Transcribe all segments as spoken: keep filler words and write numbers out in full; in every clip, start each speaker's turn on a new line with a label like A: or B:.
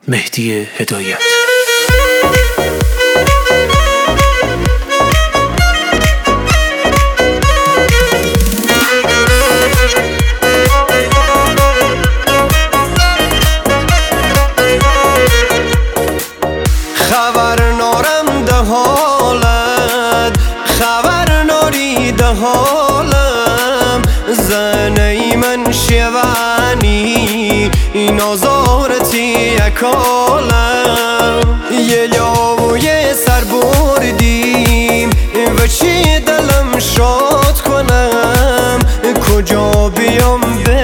A: مهدی هدایت.
B: خبر نارم ده حالت، خبر ناری ده حالم، زنی من شیوانی این آزارتی اکالم. یه لاوی سر بردیم و چی دلم شاد کنم، کجا بیام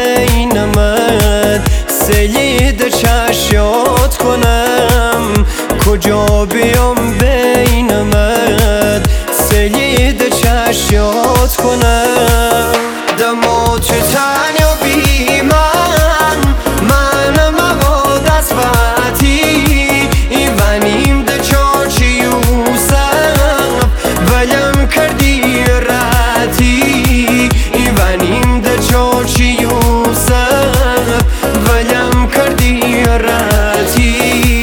B: بینمت سید چشیات کنم، کجا بیام بینمت سید چشیات کنم. دما تو تنیا بی من من مواد از فتی ایوانیم ده چاچی یوسف ولم کردی راتی، ایوانیم ده چاچی یوسف ولم کردی راتی.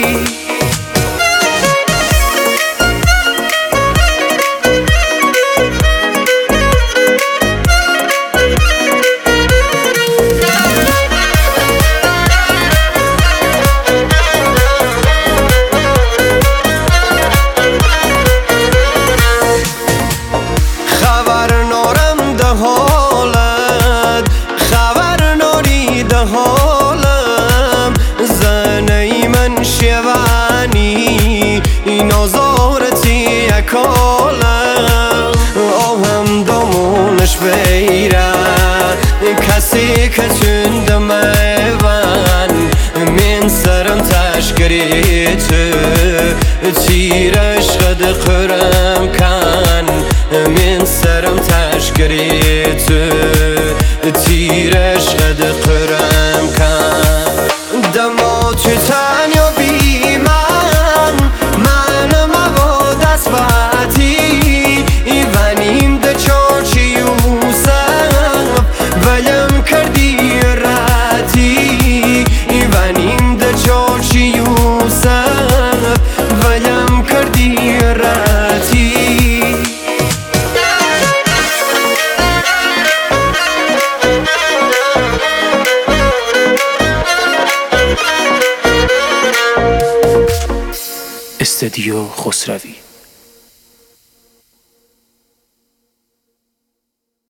B: حالم زنی من شیوانی این آزارتی اکالم. آهم دامونش بیره کسی که چند میوان من سرم تشکری تو تیرش قد قرم کن، من سرم تشکری تو تیرش قد قرم کن. دما تو تنیا بی من من مواد از فتی ایوانیم ده چاچی یوسف ولم کردی راتی، ایوانیم ده چاچی یوسف ولم کردی راتی.
A: استدیو خسروی.